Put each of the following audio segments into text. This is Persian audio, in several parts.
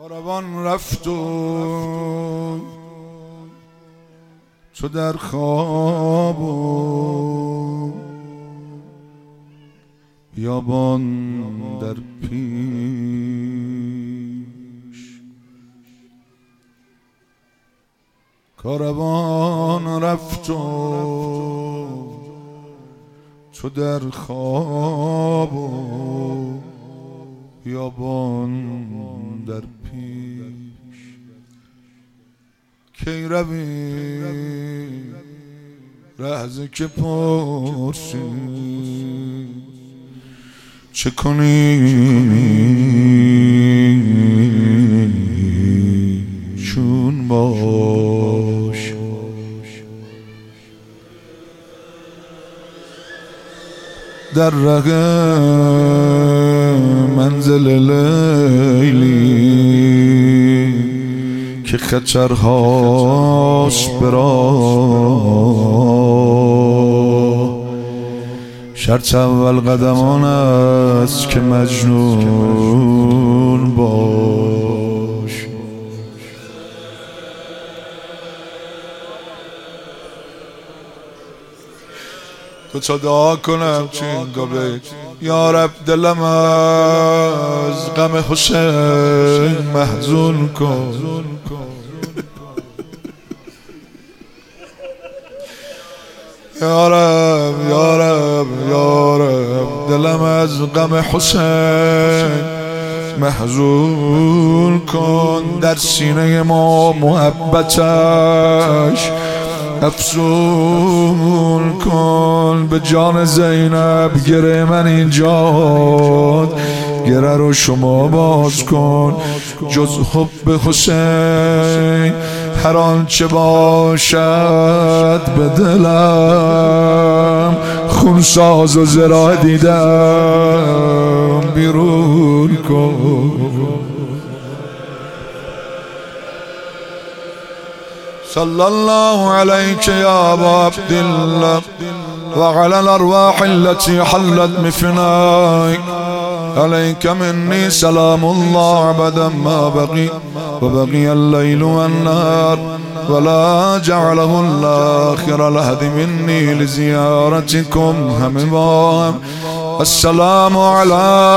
کاروان رفت و تو در خواب و بیابان در پیش. کاروان رفت و تو در خواب و بیابان در پیش. کی روی لحظه که پرسی چه کنی چون باش. در رگ منزل لیلی که خچرهاش براه، شرط اول قدمان است که مجنون باش. تو دعا کنم چین گبه یا رب دلم از غم حسین محزون کن. یا رب یا رب یا رب دلم از غم حسین محزون کن. در سینه ما محبتش افزون کن. به جان زینب گره من اینجا، گره رو شما باز کن. جز حب حسین هر آنچه باشد به دلم خونساز و زرا دیدم بیرون کن. صلى الله عليك يا أبا عبد الله وعلى الأرواح التي حلت بفنائك. عليك مني سلام الله أبدا ما بقي وبقي الليل والنهار، ولا جعله الآخر العهد مني لزيارتكم همم. السلام على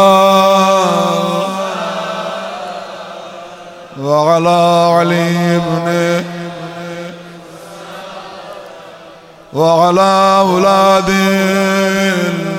وعلى علي بن وعلى أولاد